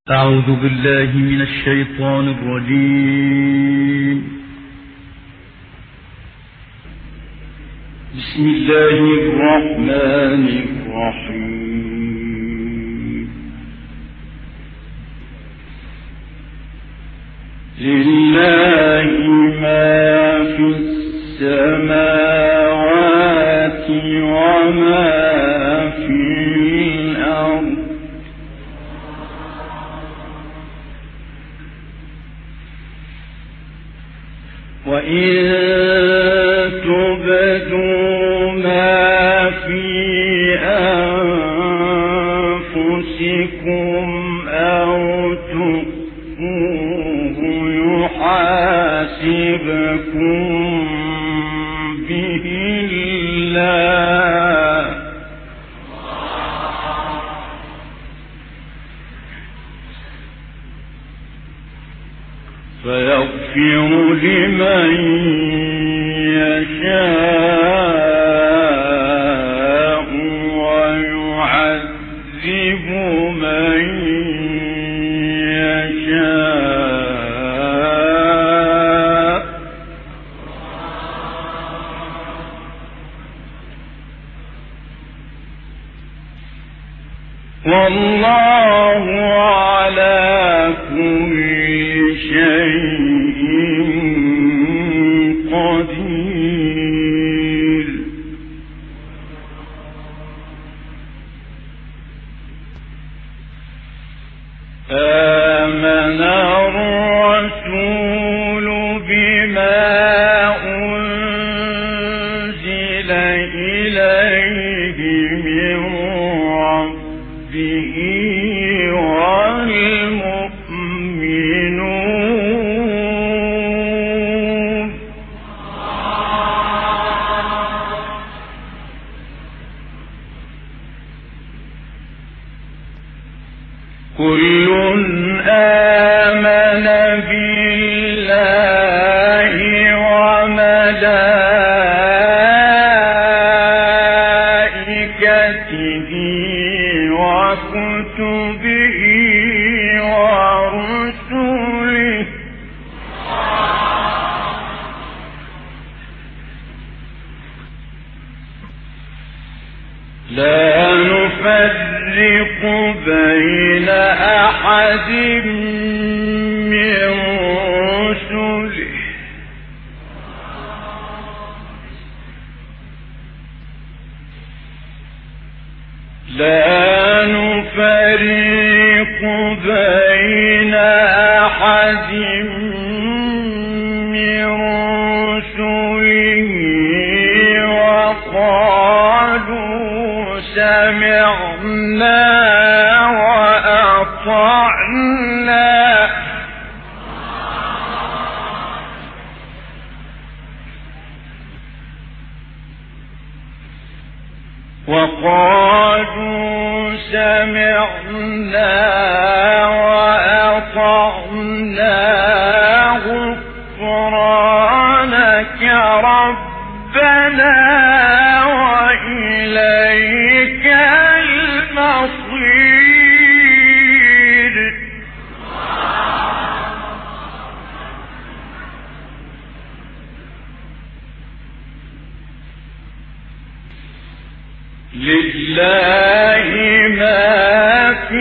أعوذ بالله من الشيطان الرجيم. بسم الله الرحمن الرحيم. لله ما في السماوات وما في الأرض وإن تبدوا ما في أنفسكم أو تخفوه يحاسبكم به الله فيغفر لمن يشاء ويعذب من يشاء والله على كل شيء قدير. آمن الرسول بما أنزل إليه من ربه والمؤمنون كل آمن بالله وملائكته وكتبه ورسله لا نفرق بين أحد من رسله لا نفرق بين أحد من رسله وقالوا سمعنا وأطعنا غفرانك ربنا وإليك المصير. لله ما في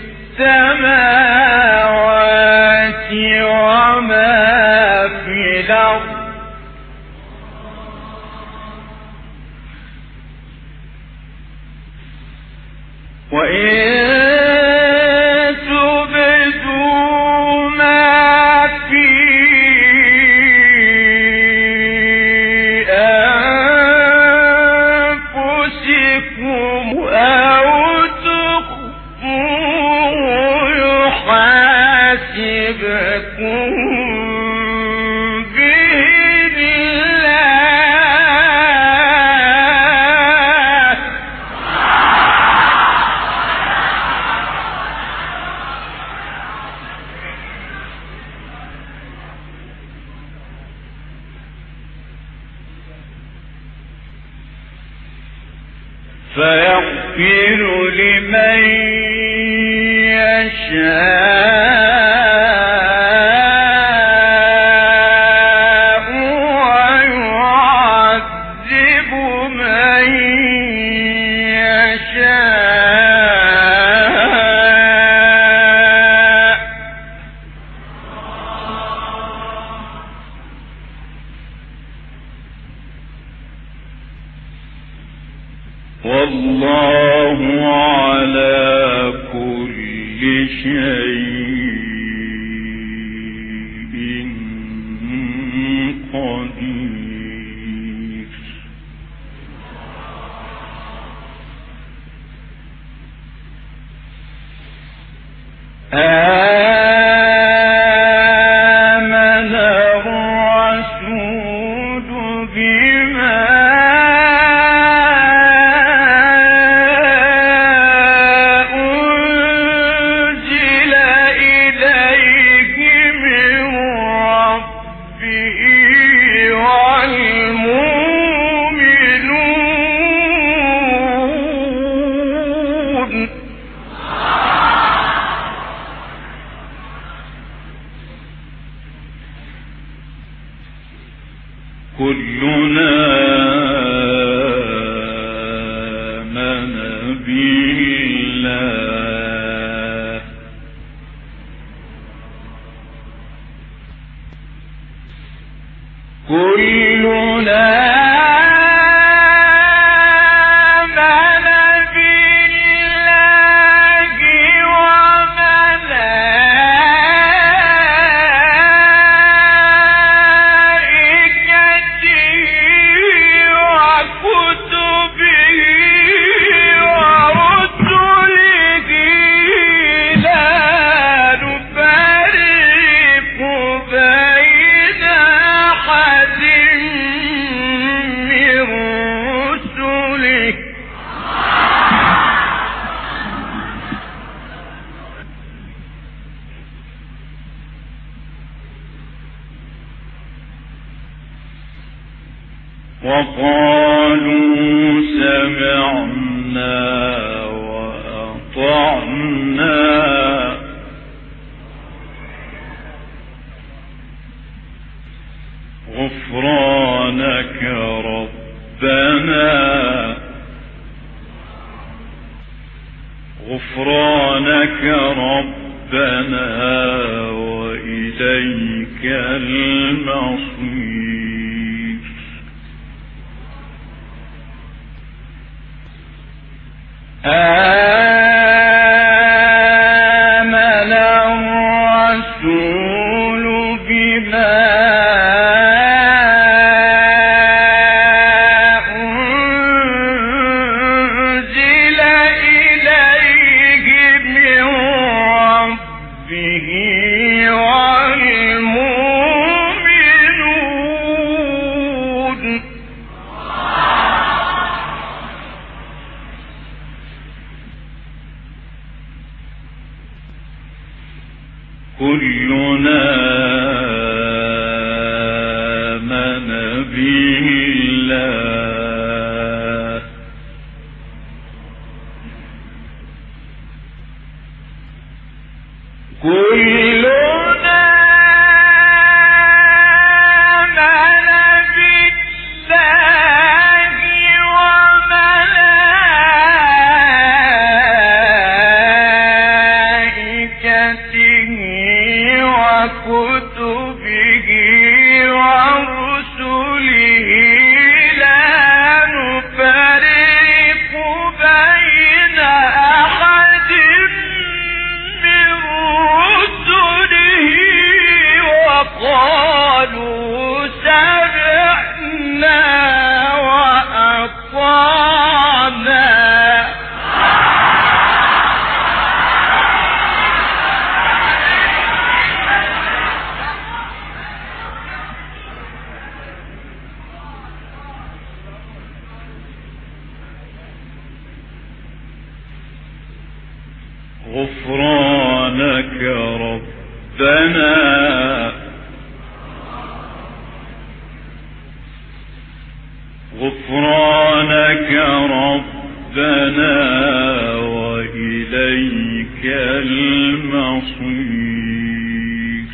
السماوات وما في الأرض وإن تبدوا ما في أنفسكم أو تخفوه يحاسبكم به الله فيغفر لمن يشاء شيء قدير. آمن الرسول بما أنزل إليه من ربه والمؤمنون كلنا آمن بالله كلنا وقالوا سمعنا وأطعنا غفرانك ربنا وإليك المصير. آمن الرسول بما أنزل إليه من ربه والمؤمنون كلنا آمن بالله كلنا آمن بالله وملائكته وكتبه ورسله لا نفرق بين أحد من رسله وقالوا سمعنا وأطعنا غفرانك ربنا وإليك المصير.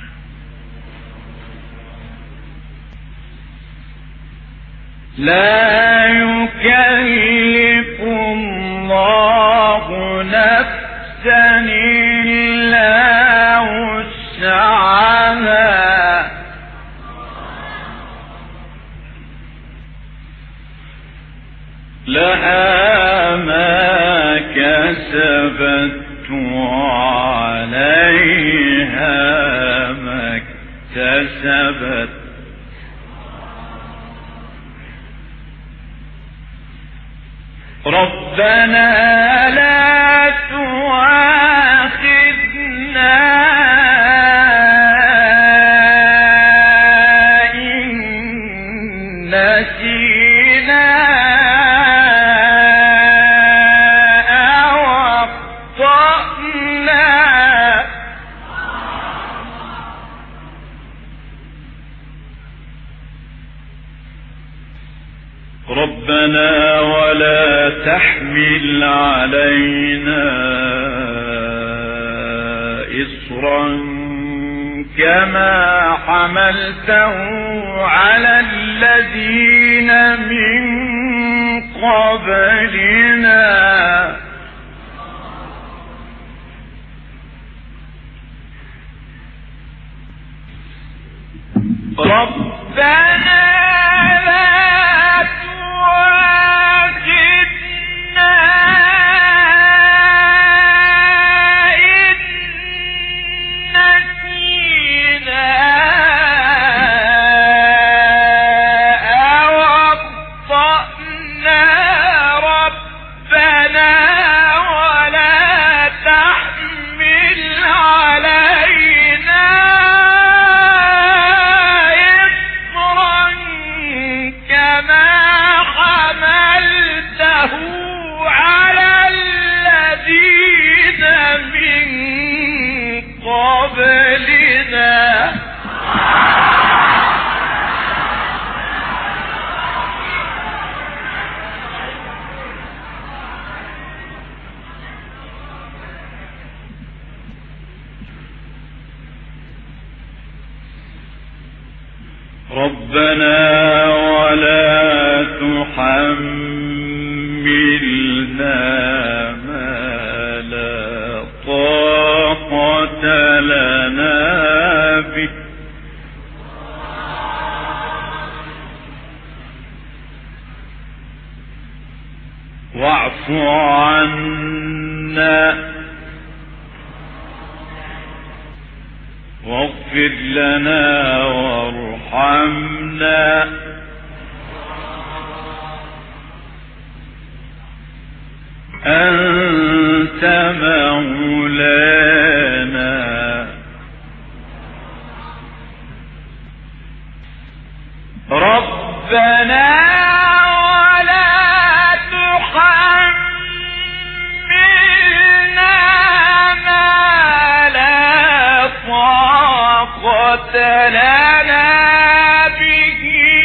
لا يكلف الله نفسا إلا وسعها لها ما كسبت عليها ما اكتسبت ربنا لا تؤاخذنا إن نسينا أو أخطأنا ربنا ولا تحمل علينا إصرا كما حملته على الذين من قبلنا ربنا ربنا ولا تحملنا ما لا طاقة لنا به واعف عنا واغفر لنا وارحمنا أنت مولانا ربنا ولا تحملنا ما لا طاقة لنا به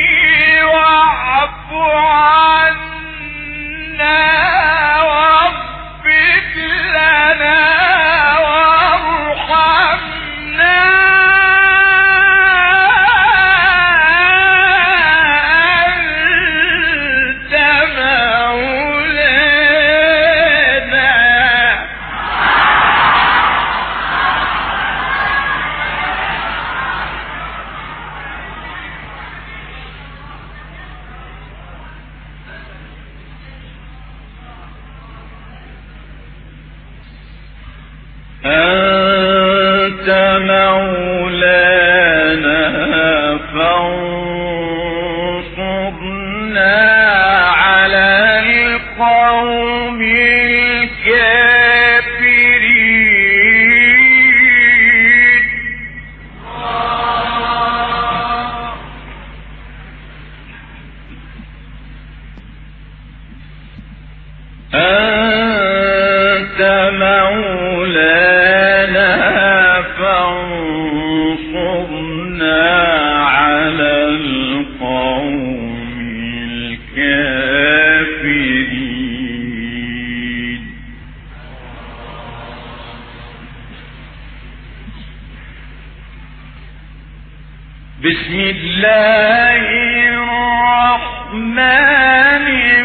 واعف عنا واغفر لنا وارحمنا أنت مولانا أنت مولانا فانصرنا على القوم الكافرين أنت مولانا فانصرنا على القوم الكافرين بسم الله الرحمن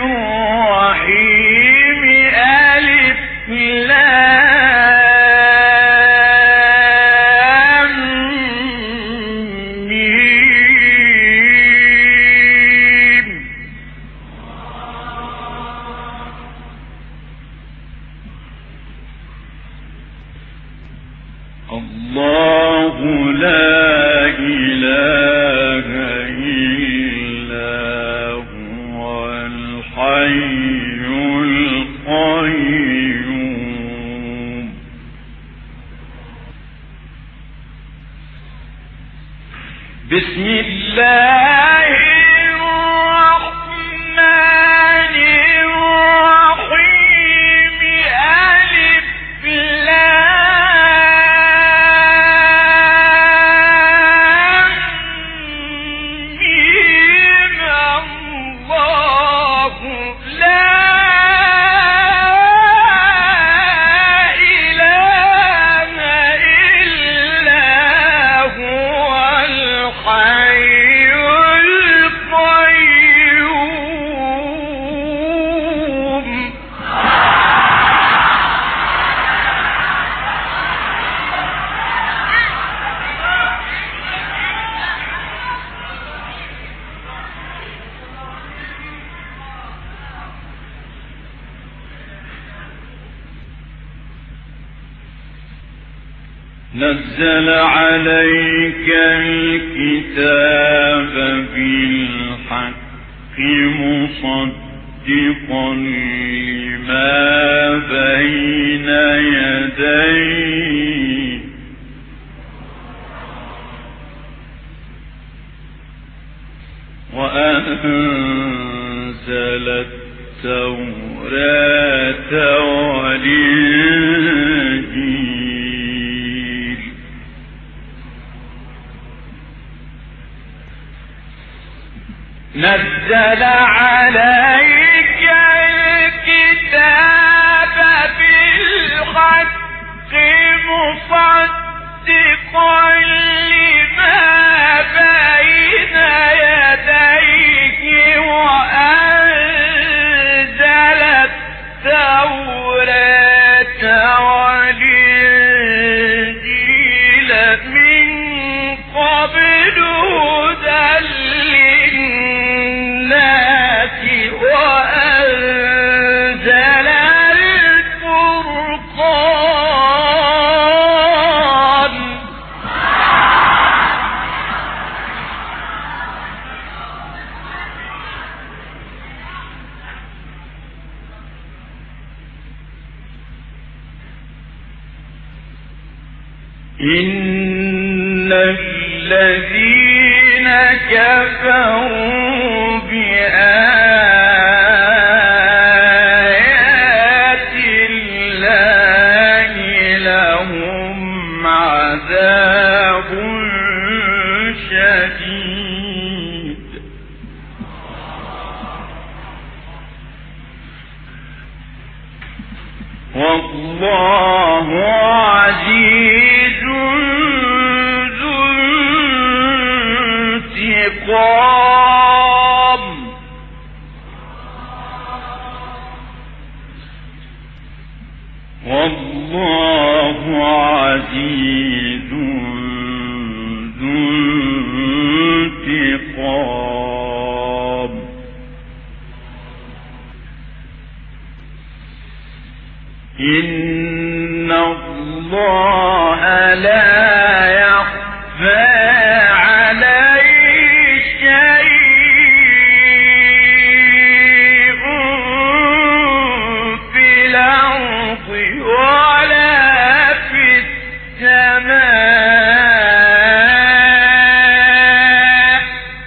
الرحيم ألف لام ميم الله لا إله إلا هو الحي القيوم. بسم الله الرحمن الرحيم. ألف لام ميم. الله لا إله إلا هو الحي القيوم. نزل عليك الكتاب بالحق مصدقا لما بين يديه وأنزل التوراة والإنجيل. نزل عليك الكتاب بالحق مصدقا لما بين يديه وأنزل التوراة والإنجيل من قبل هدى للناس وأنزل الفرقان. إن الذين كفروا بآيات الله لهم عذاب شديد والله عزيز ذو انتقام. والله عزيز ذو انتقام. إن الله لا يخفى عليه شيء في الأرض ولا في السماء.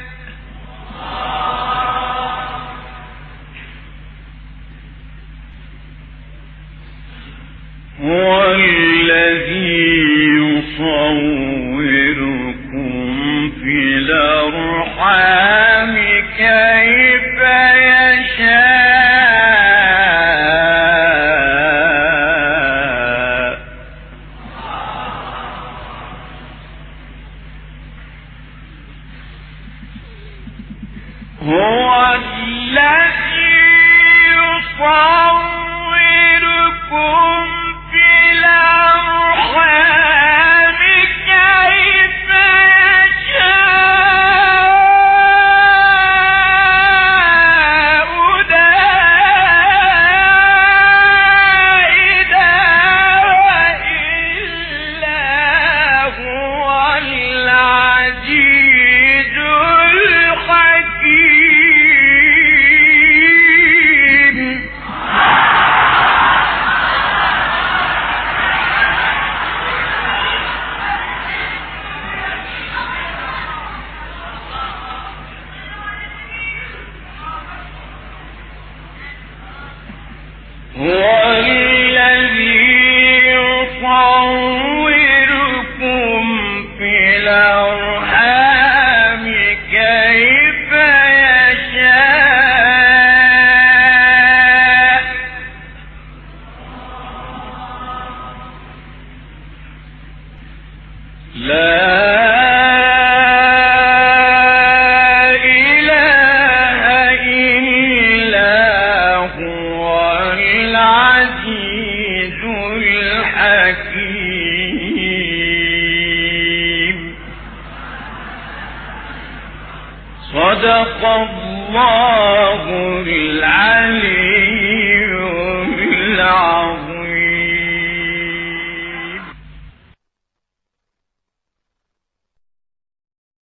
هو الذي يصوركم في الأرحام كيف يشاء. هو الذي يصوركم في الأرحام كيف يشاء. لا إله إلا صدق الله العلي